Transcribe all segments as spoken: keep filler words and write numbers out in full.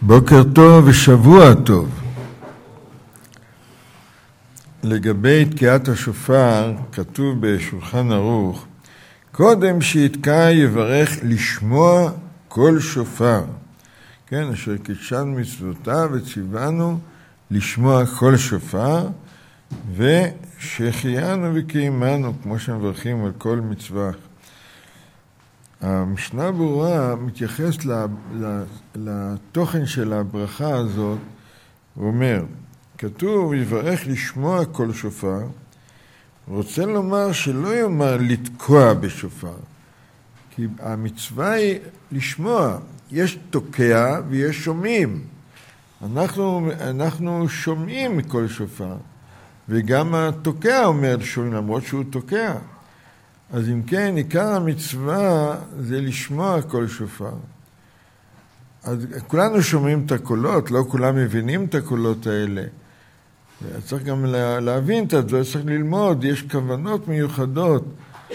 בוקר טוב ושבוע טוב. לגבי תקיעת השופר, כתוב בשולחן ערוך, קודם שיתקע יברך לשמוע כל שופר. כן, אשר קידשנו מצוותיו וציוונו לשמוע כל שופר, ושחיינו וקיימנו, כמו שמברכים על כל מצווה. המשנה ברורה מתייחס לתוכן של הברכה הזאת, הוא אומר, כתוב יברך לשמוע כל שופר, רוצה לומר שלא יאמר לתקוע בשופר, כי המצווה היא לשמוע, יש תוקע ויש שומעים. אנחנו, אנחנו שומעים מכל שופר, וגם התוקע אומר שומעים למרות שהוא תוקע. אז אם כן, עיקר המצווה זה לשמוע כל שופר. אז כולנו שומעים את הקולות, לא כולם מבינים את הקולות האלה. צריך גם להבין את זה, צריך ללמוד, יש כוונות מיוחדות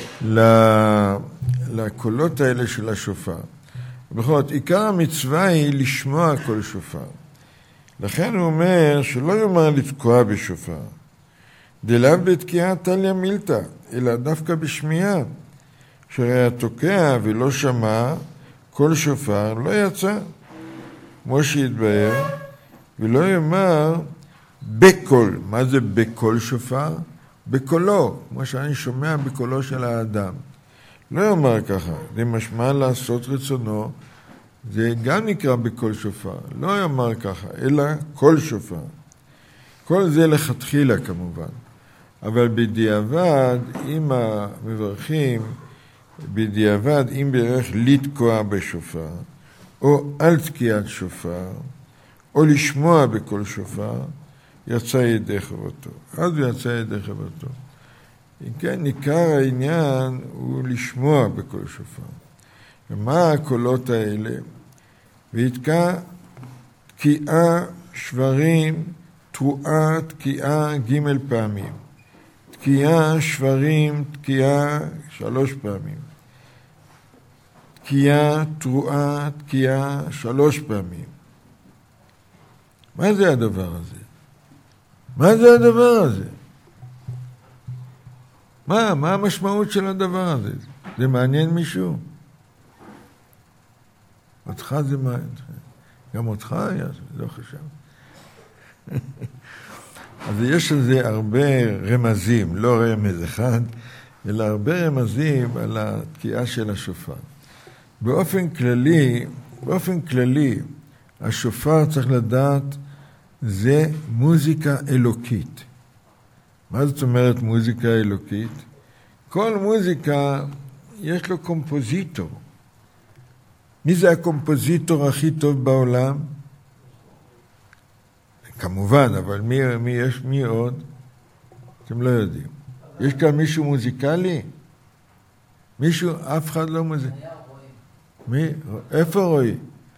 לקולות האלה של השופר. בכל זאת, עיקר המצווה היא לשמוע כל שופר. לכן הוא אומר שלא יאמר לתקוע בשופר. דלאו בתקיעה תליה מילתא, אלא דווקא בשמיעה. שהיה תוקע ולא שמע, כל שופר לא יצא, כמו שהתבהר, ולא יאמר בקול. מה זה בקול שופר? בקולו, כמו שאני שומע בקולו של האדם. לא יאמר ככה, זה משמע לעשות רצונו, זה גם נקרא בקול שופר. לא יאמר ככה, אלא כל שופר. כל זה לכתחילה כמובן. אבל בדיעבד, אם המברכים, בדיעבד, אם ברך לתקוע בשופר, או על תקיעת שופר, או לשמוע בכל שופר, יצא ידי חובתו. אז הוא יצא ידי חובתו. אם כן, עיקר העניין הוא לשמוע בכל שופר. ומה הקולות האלה? והתקע תקיעה שברים, תרועה, תקיעה ג' פעמים. תקיעה שברים, תקיעה שלוש פעמים. תקיעה, תרועה, תקיעה שלוש פעמים. מה זה הדבר הזה? מה זה הדבר הזה? מה? מה המשמעות של הדבר הזה? זה מעניין מישהו? אותך זה מעניין. גם אותך היה, לא חשב. אז יש לזה הרבה רמזים, לא רמז אחד, אלא הרבה רמזים על התקיעה של השופר. באופן כללי, באופן כללי, השופר צריך לדעת, זה מוזיקה אלוקית. מה זאת אומרת מוזיקה אלוקית? כל מוזיקה יש לו קומפוזיטור. מי זה הקומפוזיטור הכי טוב בעולם? כמובן, אבל מי, מי יש, מי עוד? אתם לא יודעים. יש כאן מישהו מוזיקלי? מישהו, אף אחד לא מוזיקלי. מי? איפה רואי?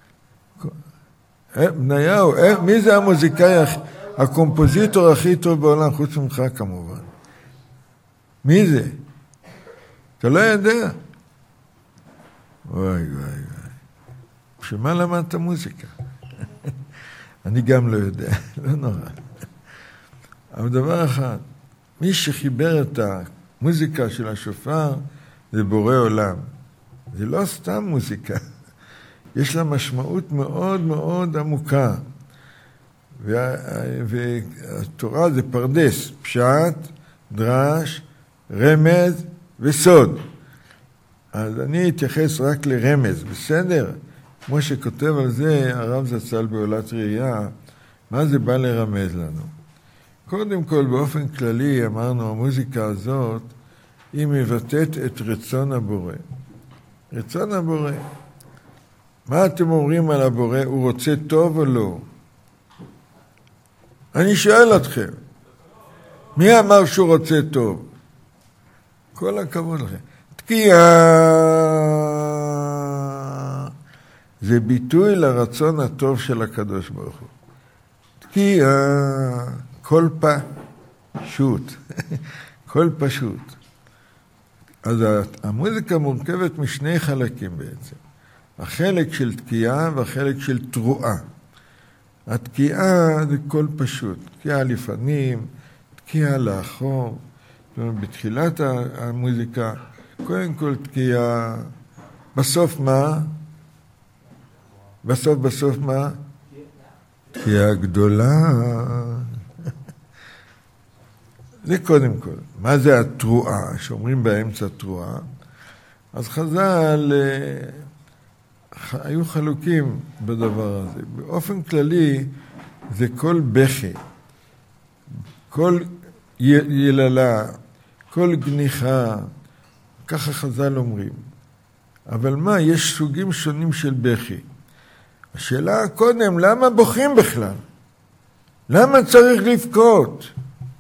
בניהו, מי זה המוזיקאי, הקומפוזיטור הכי טוב בעולם, חוץ ממך כמובן? מי זה? אתה לא יודע? וואי וואי וואי. שמה למדת מוזיקה? אני גם לא יודע, לא נורא. אבל דבר אחד, מי שחיבר את המוזיקה של השופר זה בורא עולם. זה לא סתם מוזיקה. יש לה משמעות מאוד מאוד עמוקה. והתורה זה פרדס, פשט, דרש, רמז וסוד. אז אני אתייחס רק לרמז, בסדר? כמו שכותב על זה הרב זצ"ל בעולת ראייה, מה זה בא לרמז לנו? קודם כל, באופן כללי, אמרנו, המוזיקה הזאת, היא מבטאת את רצון הבורא. רצון הבורא. מה אתם אומרים על הבורא? הוא רוצה טוב או לא? אני שואל אתכם, מי אמר שהוא רוצה טוב? כל הכבוד לכם. תקיעה זה ביטוי לרצון הטוב של הקדוש ברוך הוא. תקיעה, כל פשוט, כל פשוט. אז המוזיקה מורכבת משני חלקים בעצם. החלק של תקיעה והחלק של תרועה. התקיעה זה קול פשוט, תקיעה לפנים, תקיעה לאחור, בתחילת המוזיקה, קודם כל תקיעה, בסוף מה? בסוף בסוף מה? תקיעה גדולה. זה קודם כל. מה זה התרועה? שאומרים באמצע תרועה. אז חז"ל היו חלוקים בדבר הזה. באופן כללי זה כל בכי, כל יללה, כל גניחה, ככה חז"ל אומרים. אבל מה, יש סוגים שונים של בכי. השאלה קודם, למה בוכים בכלל? למה צריך לבכות?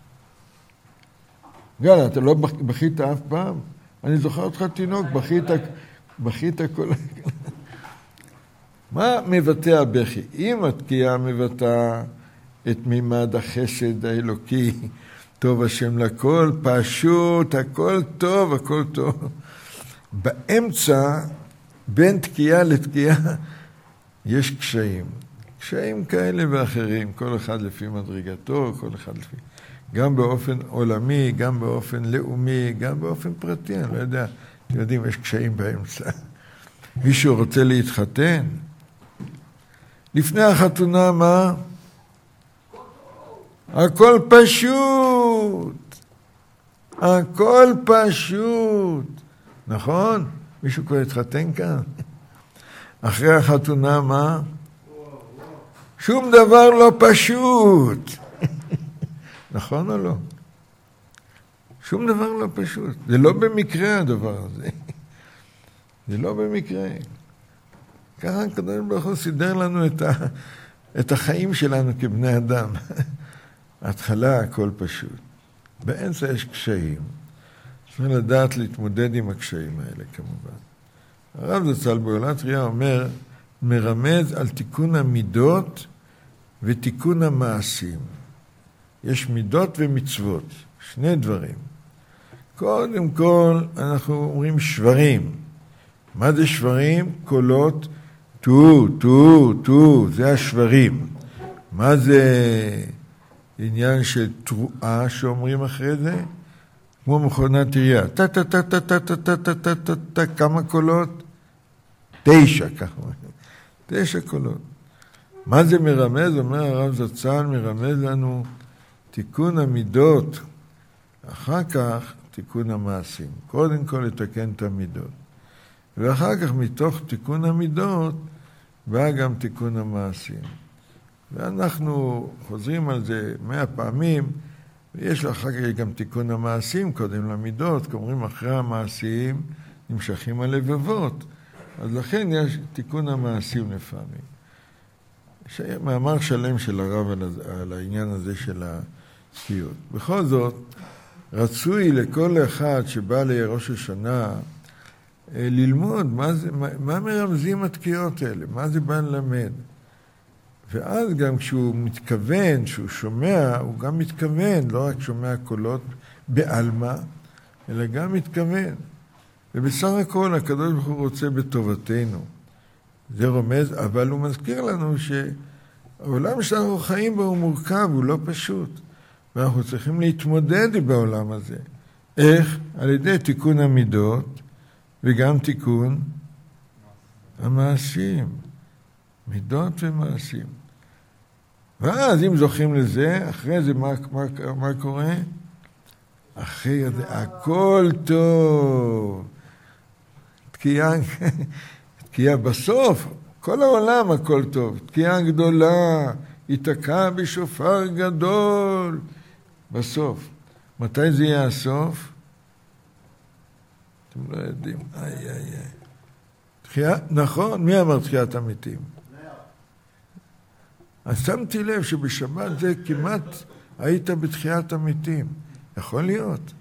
גל, אתה לא בכית אף פעם? אני זוכר אותך תינוק, בכית, בכית כל... מה מבטא הבכי? אם התקיעה מבטא את מימד החסד האלוקי, טוב השם לכל, פשוט, הכל טוב, הכל טוב. באמצע, בין תקיעה לתקיעה, יש קשיים. קשיים כאלה ואחרים, כל אחד לפי מדרגתו, כל אחד לפי... גם באופן עולמי, גם באופן לאומי, גם באופן פרטי, אני לא יודע. אתם יודעים, יש קשיים באמצע. מישהו רוצה להתחתן? לפני החתונה, מה? הכל פשוט. הכל פשוט. נכון? מישהו כבר התחתן כאן? אחרי החתונה, מה? שום דבר לא פשוט. נכון או לא? שום דבר לא פשוט. זה לא במקרה הדבר הזה. זה לא במקרה. ככה הקדוש ברוך הוא סידר לנו את, ה, את החיים שלנו כבני אדם. ההתחלה הכל פשוט. באמצע יש קשיים. צריך לדעת להתמודד עם הקשיים האלה כמובן. הרב זצ"ל בעולת ראייה אומר, מרמז על תיקון המידות ותיקון המעשים. יש מידות ומצוות, שני דברים. קודם כל, אנחנו אומרים שברים. מה זה שברים? קולות, טו, טו, טו, זה השברים. מה זה עניין של תרועה שאומרים אחרי זה? כמו מכונת עירייה. טה, טה, טה, טה, טה, טה, טה, טה, טה, טה, טה, כמה קולות? תשע, ככה. תשע קולות. מה זה מרמז? אומר הרב זצ"ל, מרמז לנו תיקון המידות, אחר כך תיקון המעשים. קודם כל לתקן את המידות. ואחר כך מתוך תיקון המידות, בא גם תיקון המעשים. ואנחנו חוזרים על זה מאה פעמים, ויש אחר כך גם תיקון המעשים, קודם למידות, אומרים אחרי המעשים, נמשכים הלבבות. אז לכן יש תיקון המעשים לפעמים. יש מאמר שלם של הרב על, על העניין הזה של התקיעות. בכל זאת, רצוי לכל אחד שבא לראש השנה ללמוד מה, זה, מה, מה מרמזים התקיעות האלה, מה זה בא ללמד. ואז גם כשהוא מתכוון, כשהוא שומע, הוא גם מתכוון, לא רק שומע קולות בעלמא, אלא גם מתכוון. ובסך הכל הקדוש ברוך הוא רוצה בטובתנו. זה רומז, אבל הוא מזכיר לנו שהעולם שאנחנו חיים בו הוא מורכב, הוא לא פשוט. ואנחנו צריכים להתמודד בעולם הזה. איך? על ידי תיקון המידות וגם תיקון המעשים. מידות ומעשים. ואז אם זוכים לזה, אחרי זה מה, מה, מה קורה? אחרי זה הכל טוב. תקיעה, תקיעה בסוף, כל העולם הכל טוב. תקיעה גדולה, ייתקע בשופר גדול. בסוף. מתי זה יהיה הסוף? אתם לא יודעים. איי, איי, איי. תחייה, נכון, מי אמר תחיית המתים? אז שמתי לב שבשבת זה כמעט היית בתחיית המתים. יכול להיות.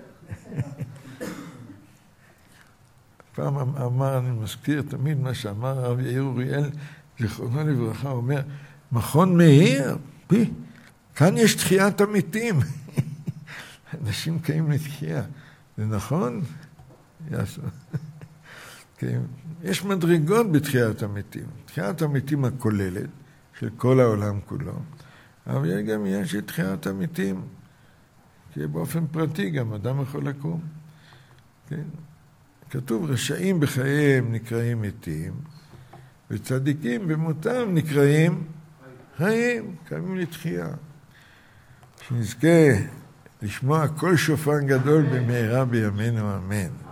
פעם אמר, אני מזכיר תמיד מה שאמר הרב יאיר אוריאל, זיכרונו לברכה, הוא אומר, מכון מאיר, פי, כאן יש תחיית המתים. אנשים קיים לתחייה. זה נכון? יעשו. יש מדרגות בתחיית המתים. תחיית המתים הכוללת, של כל העולם כולו. אבל יש גם עניין של תחיית המתים, כי באופן פרטי גם אדם יכול לקום. כן? כתוב, רשעים בחייהם נקראים מתים, וצדיקים במותם נקראים חיים, קיימים לתחייה. שנזכה לשמוע כל שופר גדול במהרה בימינו, אמן.